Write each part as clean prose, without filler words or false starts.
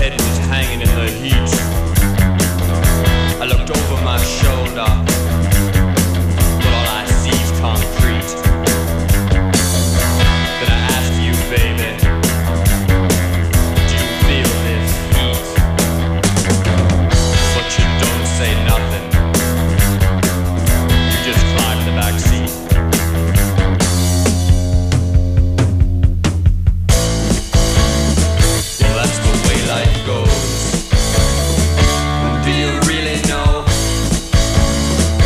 head was hanging in the heat. I looked over my shoulder, but all I see is concrete. Then I asked you, baby, do you feel this heat? But you don't say nothing. You just climb the back seat. Well, that's the way life goes. Do you really know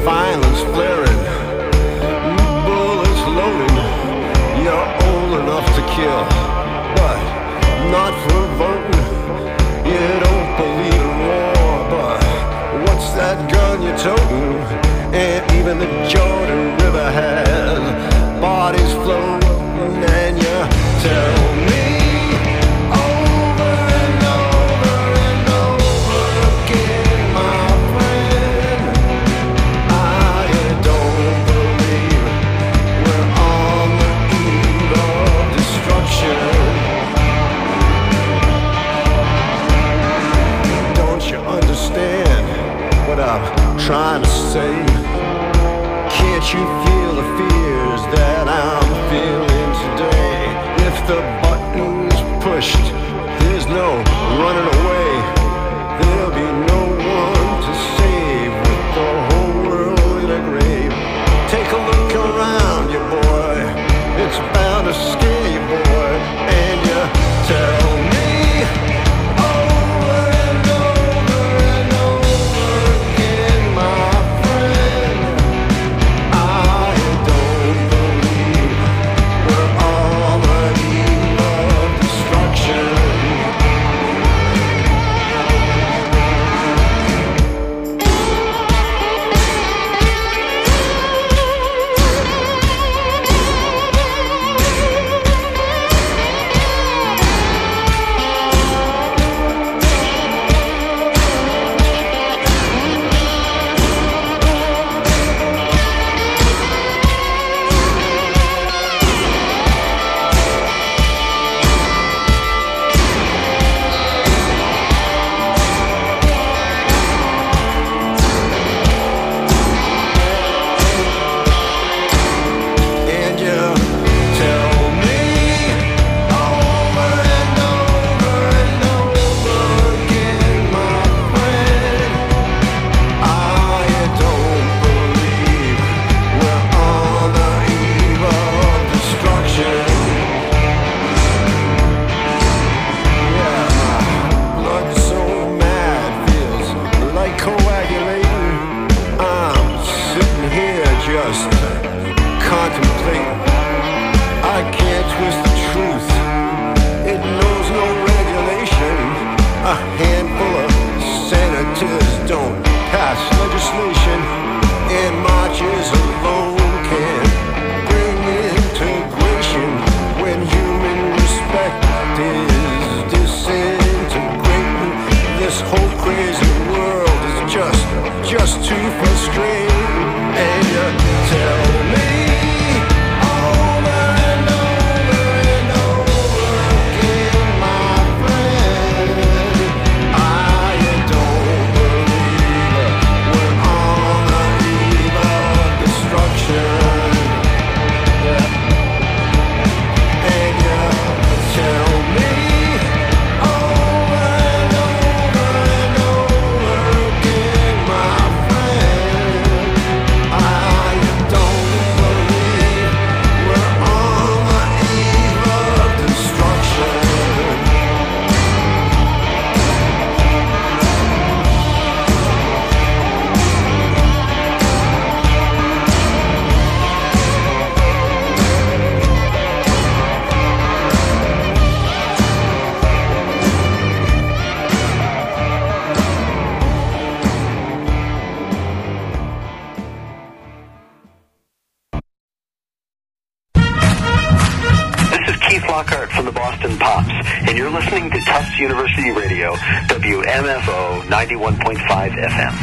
violence flaring, bullets loading. You're old enough to kill, but not for voting. You don't believe in war, but what's that gun you're toting? And even the Jordan River has bodies floating, and you tell me over and over and over again, my friend, I don't believe we're on the eve of destruction. Don't you understand what I'm trying to say? Can't you feel the fears that I'm feeling today? If the button's pushed, there's no running away. There'll be no one to save with the whole world in a grave. Take a look around you, boy. It's bound to scare you, boy. And you tell me over and over and over again, my friend, I don't believe we're on the eve of destruction. And you tell me over and over and over again, my friend, I don't believe we're on the eve of destruction. Yeah, my blood's so mad, feels like coagulating. I'm sitting here just contemplating. I can't twist the truth, it knows no regulation. A handful of senators don't pass legislation, and marches alone can't bring integration when human respect is disintegrating. This whole crazy world is just too frustrating. And you tell me over and over and over again, my friend, I don't believe we're on the eve of destruction. And you tell me over and over and over again, my friend, I don't believe we're on the eve of destruction. This is Keith Lockhart from the Boston Pops, and you're listening to Tufts University Radio, WMFO 91.5 FM.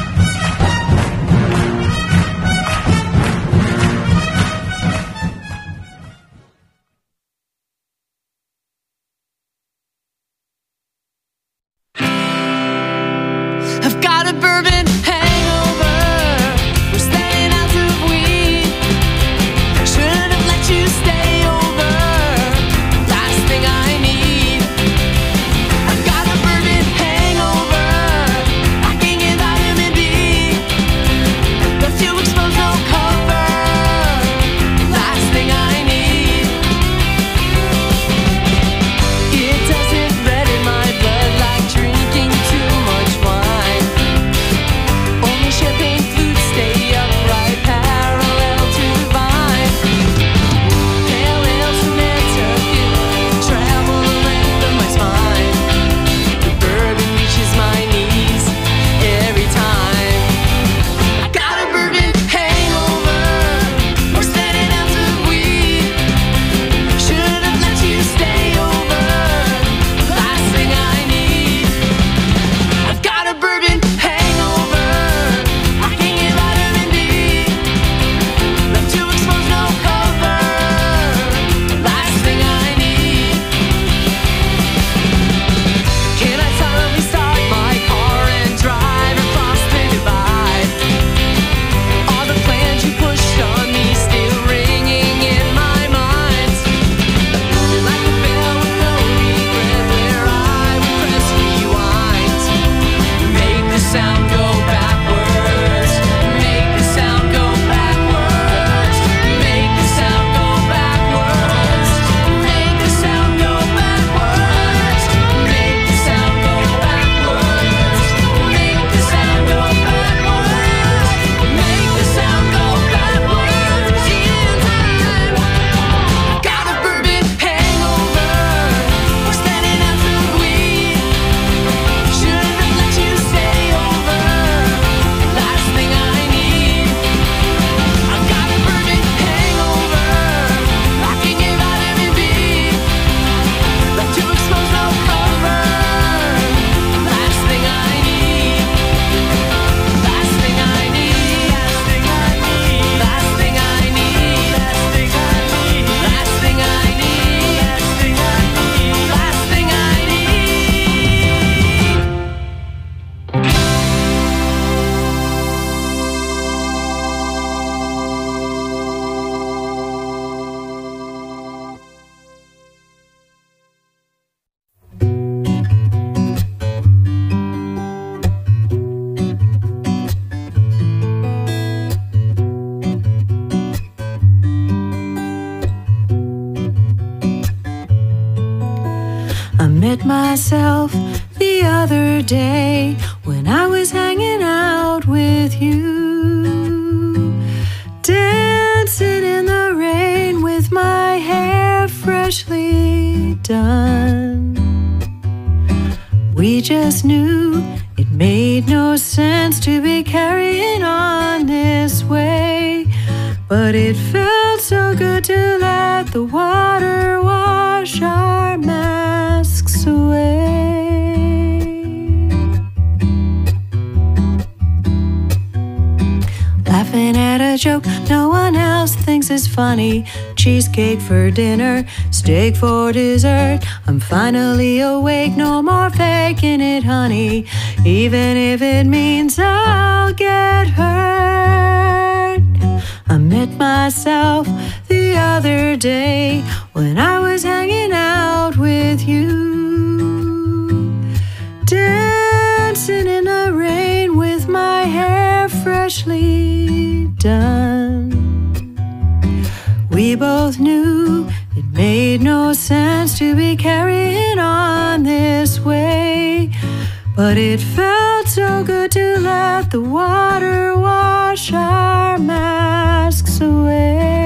I've got a bourbon hangover. We're staying out of weed. Should have let you stay over. Last thing I need. I've got a bourbon hangover. I can't get out of met myself the other day when I was hanging out with you, dancing in the rain with my hair freshly done. We just knew it made no sense to be carrying on this way, but it felt so good to let the water wash our masks away. Laughing at a joke no one else thinks is funny. Cheesecake for dinner, steak for dessert. I'm finally awake, no more faking it, honey, even if it means I'll get hurt. I met myself the other day when I was hanging out with you, dancing in the rain with my hair freshly done. We both knew it made no sense to be carrying on this way, but it felt so good to let the water wash our masks away.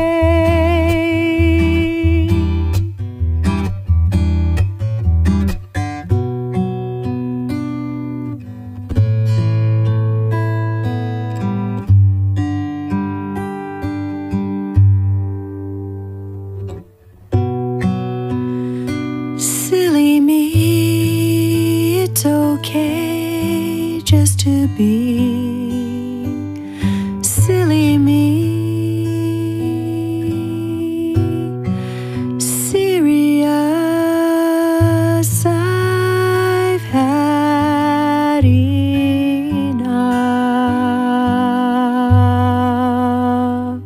Silly me, it's okay just to be silly me. Serious, I've had enough.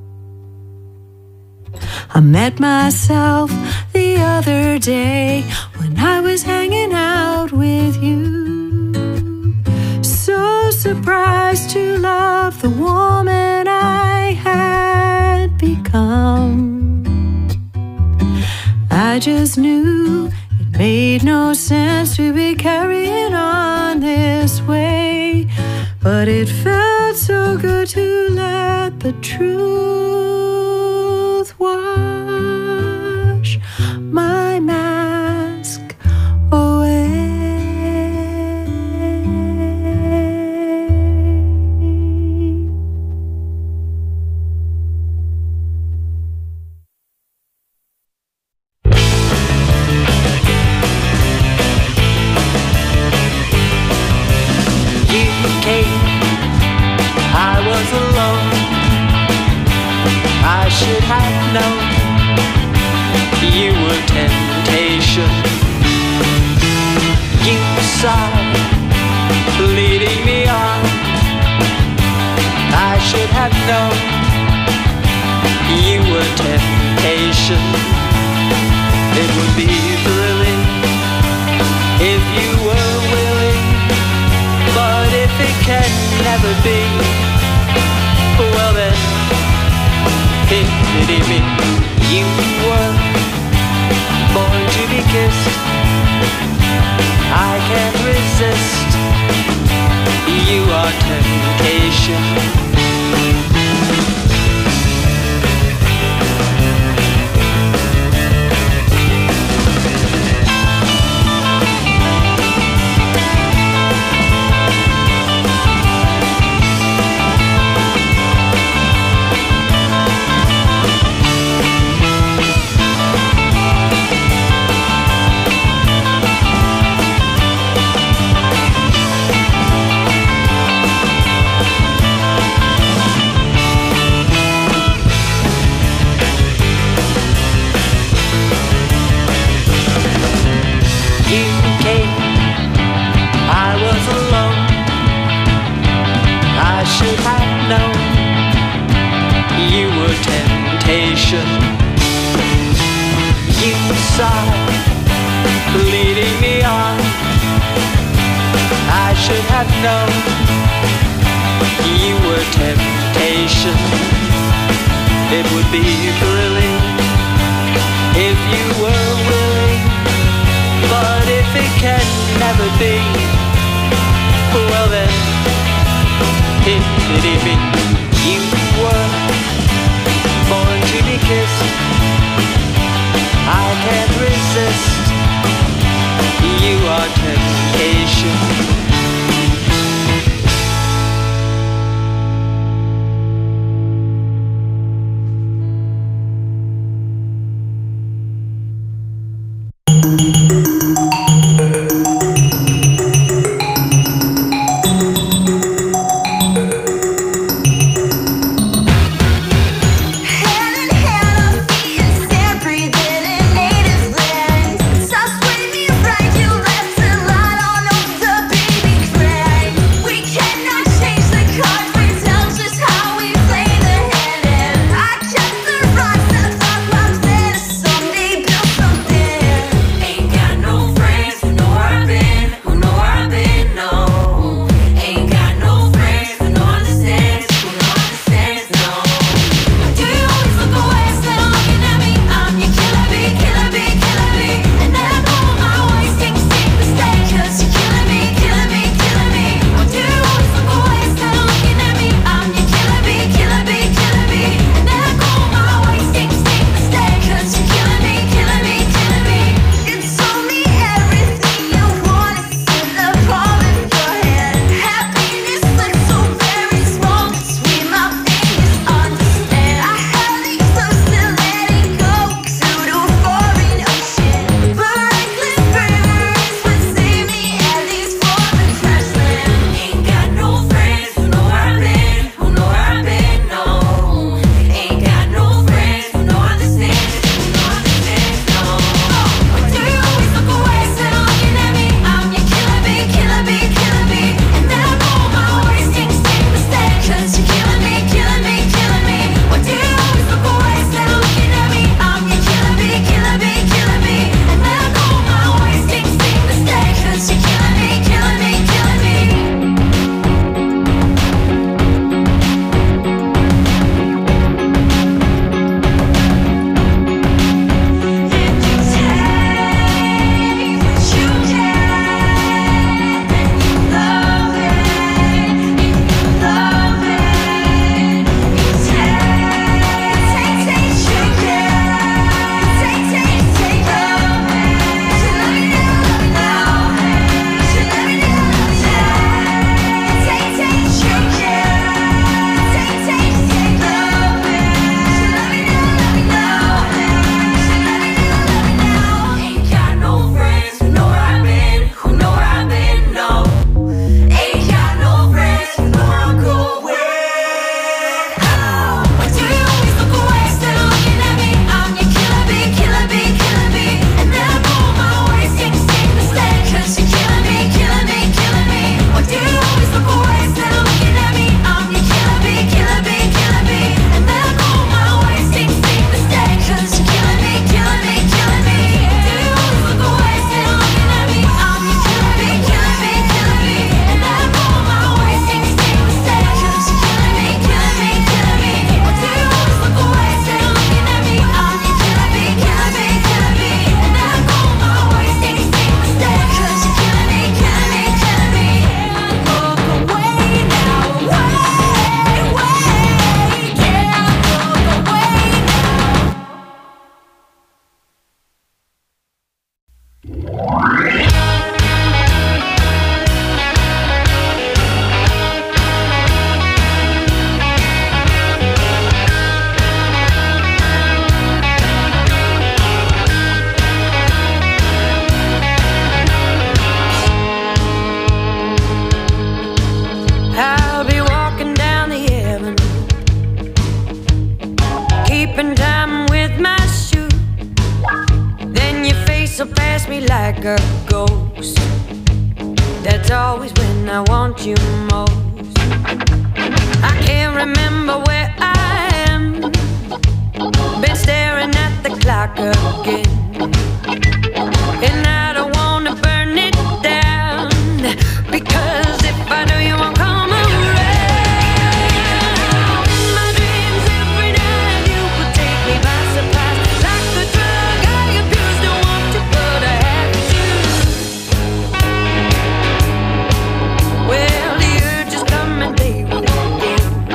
I met myself the other day when I was hanging out with you, so surprised to love the woman I had become. I just knew it made no sense to be carrying on this way, but it felt so good to let the truth wash my mask away. You came, I was alone. I should have known you were temptation. You saw, leading me on. I should have known you were temptation. It would be thrilling if you were willing, but if it can never be, well then, pity me. You were born to be kissed. I can't resist. You are temptation. Leading me on, I should have known you were temptation. It would be thrilling if you were willing, but baby, you were born to be kissed. I can't resist. You are temptation. like a ghost. That's always when I want you most. I can't remember where I am. Been staring at the clock again, and I don't wanna burn it down, because if I do you won't come around. My dreams every night, you could take me by surprise. Like a drug I abuse, don't want to, but I have to. Well, the urge is coming, they will again.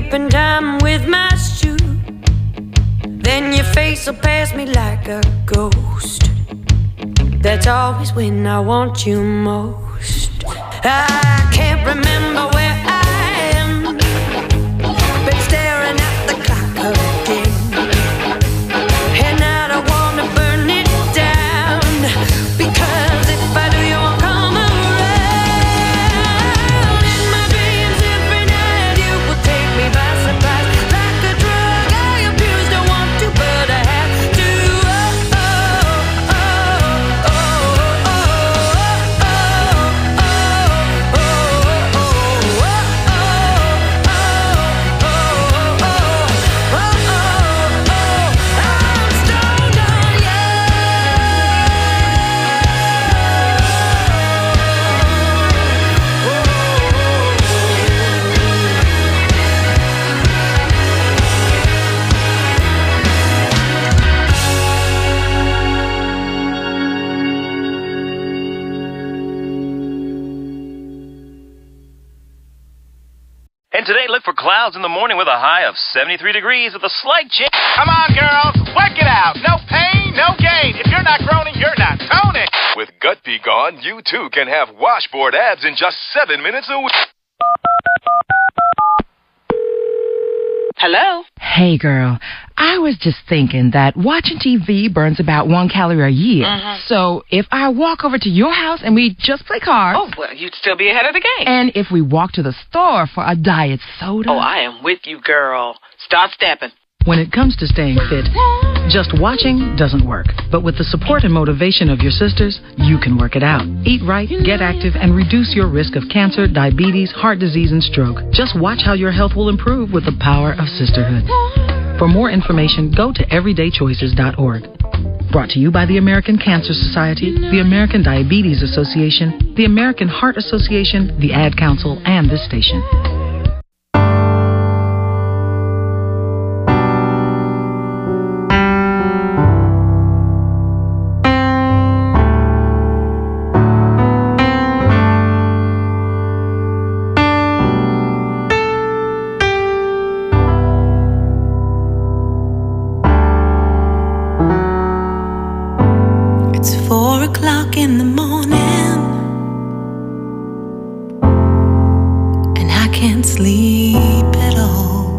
keeping time with my shoe. Then your face will pass me like a ghost. That's always when I want you most. I can't remember where I am. Been staring at the clock again. And I don't wanna burn it down, because if I do, you won't come around. In my dreams every night, you will take me by surprise. Like a drug I abuse, don't want to, but I have to. And today, look for clouds in the morning with a high of 73 degrees with a slight chance. Come on, girls, work it out. No pain, no gain. If you're not groaning, you're not toning. With Gut Be Gone, you too can have washboard abs in just 7 minutes a week. Hello? Hey, girl. I was just thinking that watching TV burns about 1 calorie a year. So if I walk over to your house and we just play cards... Oh, well, you'd still be ahead of the game. And if we walk to the store for a diet soda... Oh, I am with you, girl. Start stepping. When it comes to staying fit, just watching doesn't work. But with the support and motivation of your sisters, you can work it out. Eat right, get active, and reduce your risk of cancer, diabetes, heart disease, and stroke. Just watch how your health will improve with the power of sisterhood. For more information, go to everydaychoices.org. Brought to you by the American Cancer Society, the American Diabetes Association, the American Heart Association, the Ad Council, and this station. In the morning, and I can't sleep at all.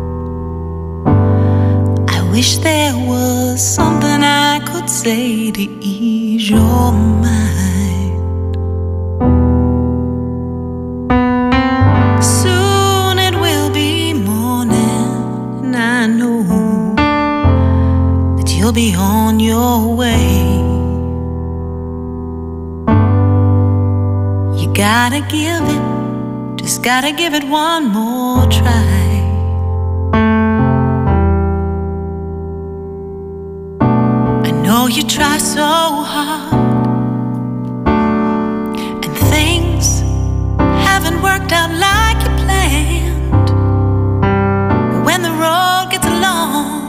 I wish there was something I could say to ease your mind. Soon it will be morning, and I know that you'll be on your way. Gotta give it, just gotta give it one more try. I know you try so hard, and things haven't worked out like you planned. But when the road gets long,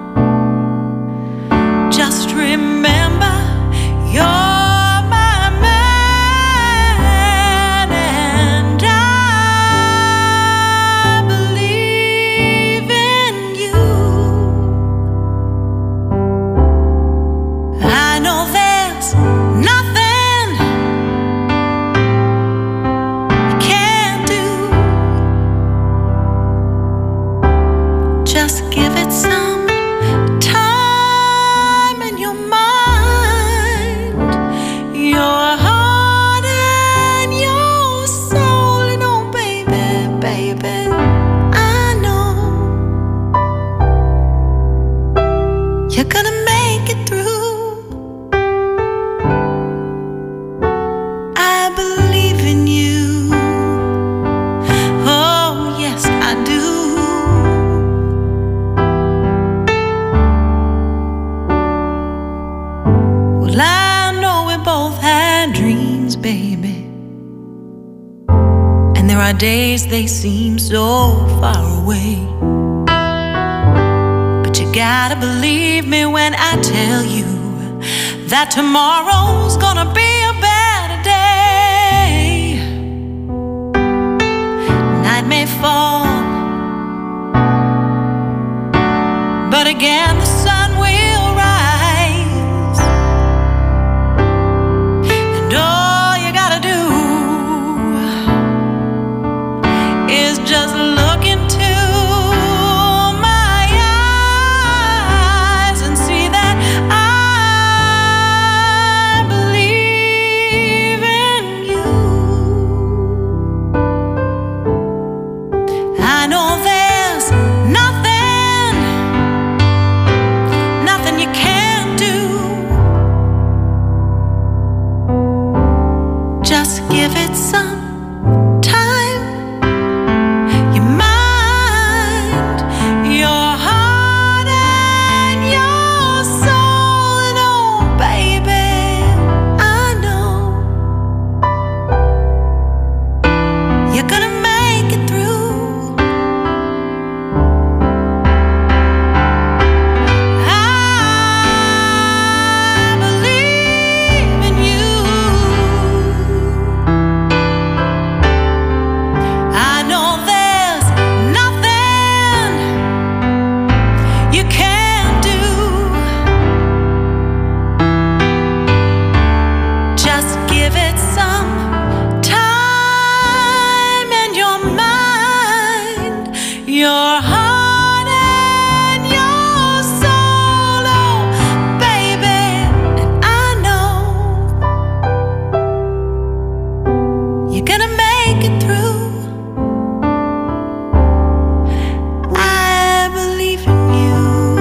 just remember you're days they seem so far away, but you gotta believe me when I tell you that tomorrow's gonna be a better day. Night may fall again the sun will rise, and all you gotta do is just look into my eyes and see that I believe in you. I know there's nothing you can't do. Just give it some time. Your mind, your heart, and your soul. And oh, baby, I know you're gonna make it through. I believe in you. I know there's nothing you can't do. Just give it some time, and your mind, your heart, and your soul. Oh, baby, and I know you're gonna make it through. I believe in you.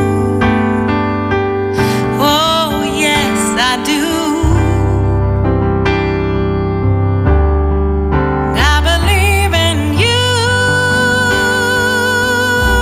Oh, yes, I do. I believe in you.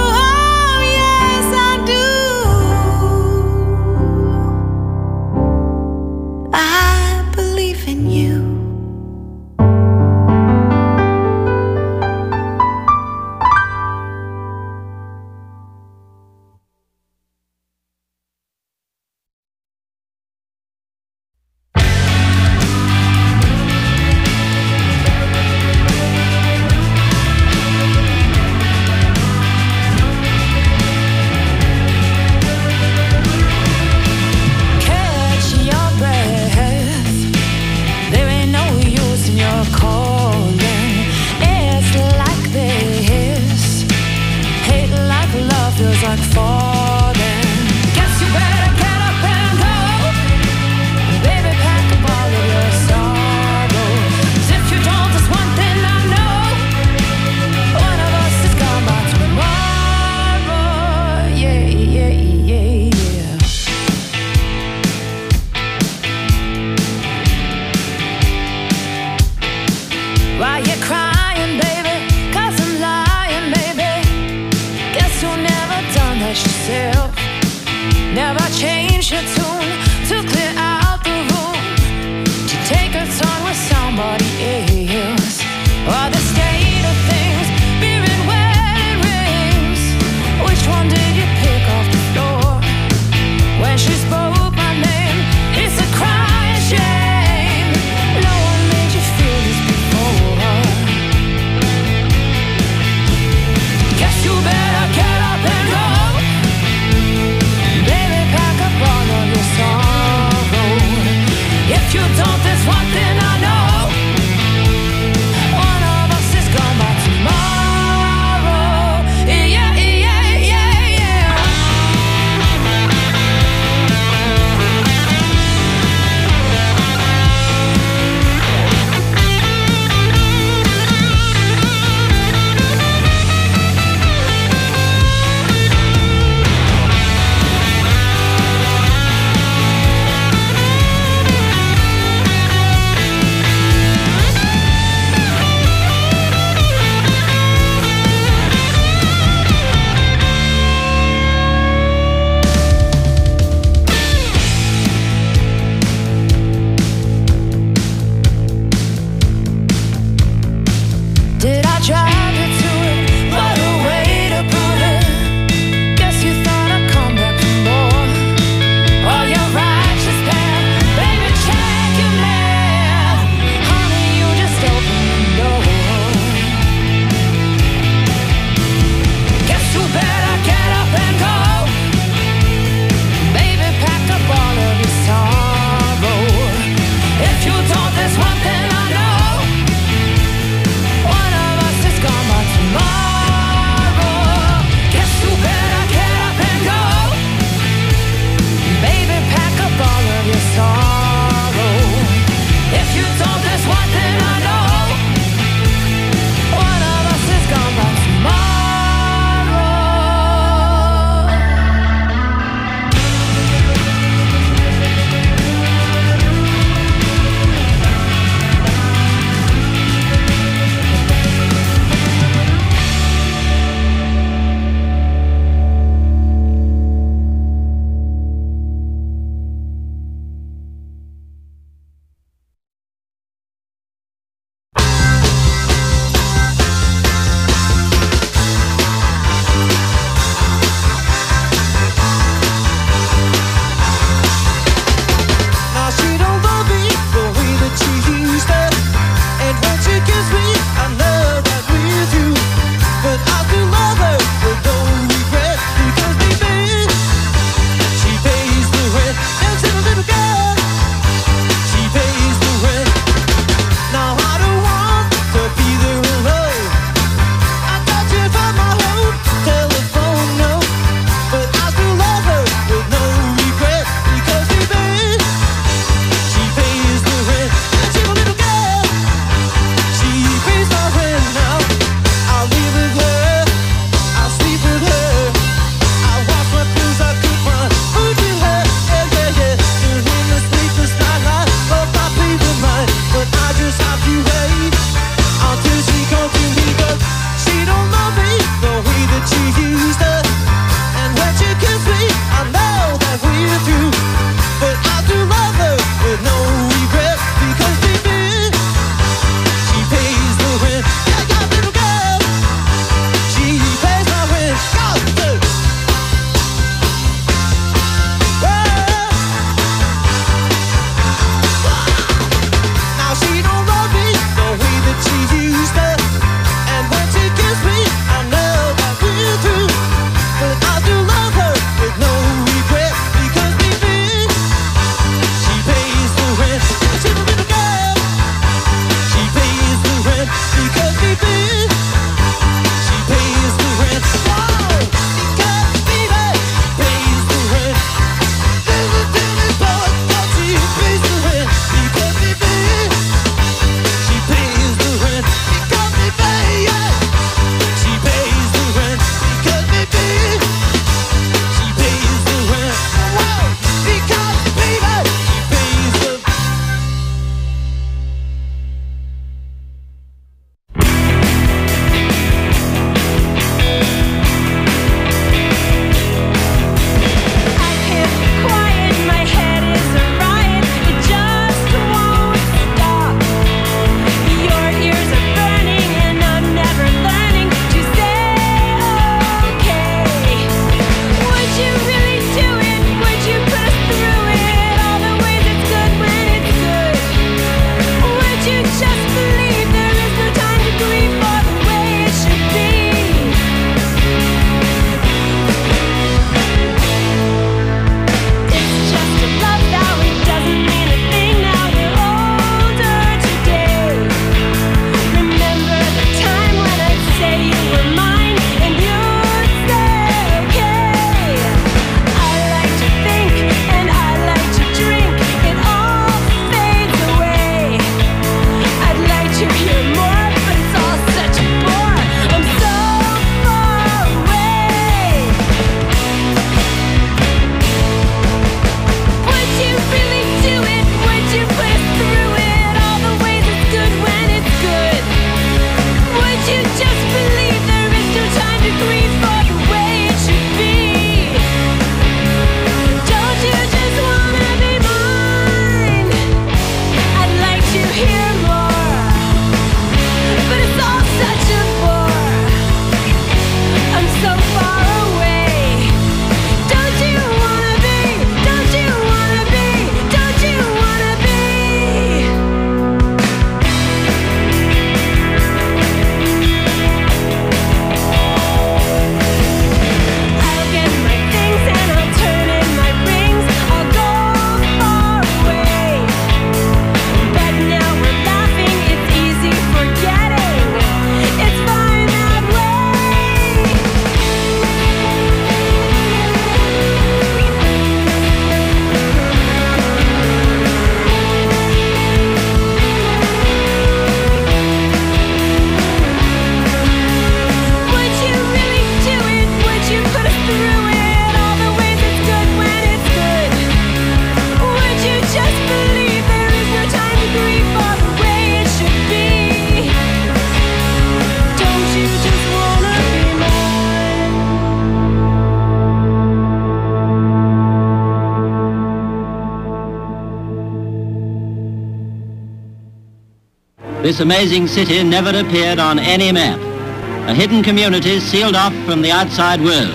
This amazing city never appeared on any map. A hidden community sealed off from the outside world.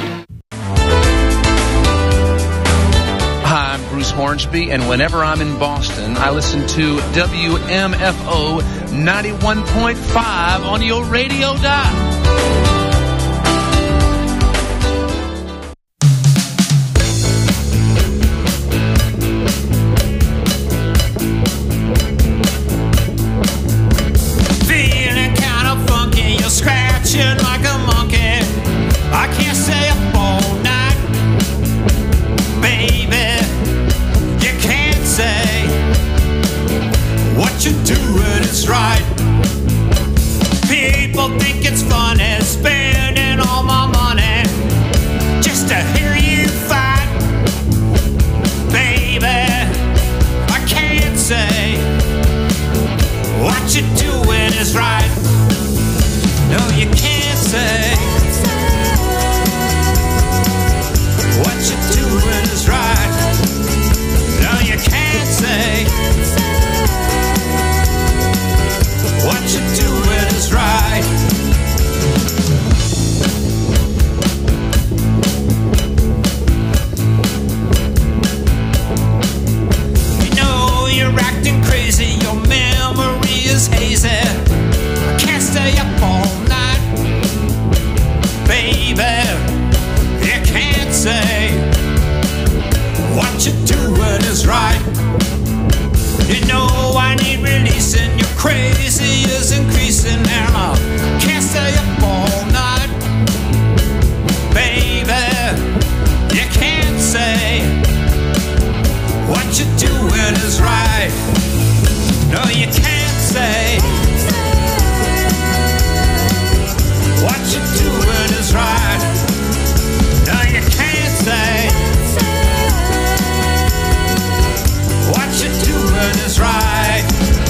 Hi, I'm Bruce Hornsby, and whenever I'm in Boston, I listen to WMFO 91.5 on your radio dial. Like a monkey, I can't stay up all night, baby. You can't say what you're doing is right. People think it's funny spending all my money just to hear you fight, baby. I can't say what you're doing is right. No, you can't say what you're doing is right. No, you can't say what you're doing is right. You know you're acting crazy, your memory is hazy. I can't stay up all night, baby. You can't say what you're doing is right. You know I need releasing, your crazy is increasing, and I can't stay up all night, baby. You can't say what you're doing is right. No, you can't say what you're doing is right. No, you can't say what you're doing is right.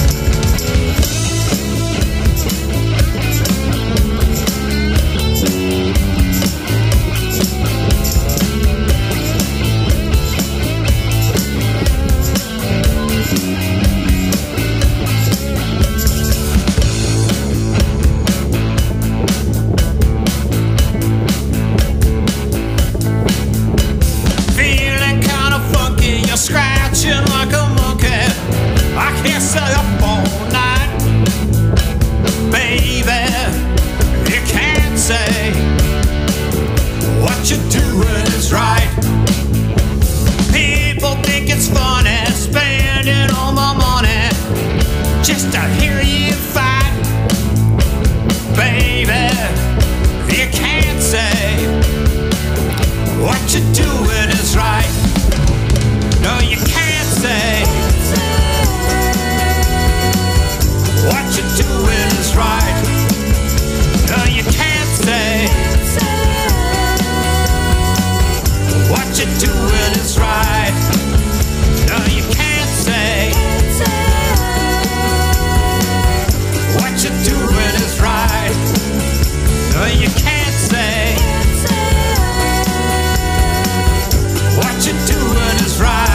Scratching like a monkey, I can't stay up all night, baby. You can't say what you're doing is right. People think it's funny spending all my money just to hear you fight, baby. You can't say what you're doing is right. No, you can't say what you're doing is right. No, you can't say what you're doing is right. No, you can't say what you're doing is right. No, you can't say what you're doing is right.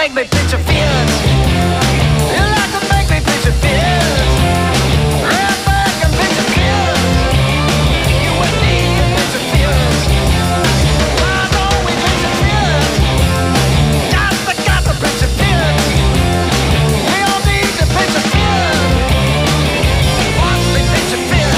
make me picture fears. You like to make me picture fears. Right back and picture fears. You and me and picture fears. I know we picture fears. Got to picture fears. We all need to picture fears. Watch me picture fears.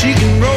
she can roll.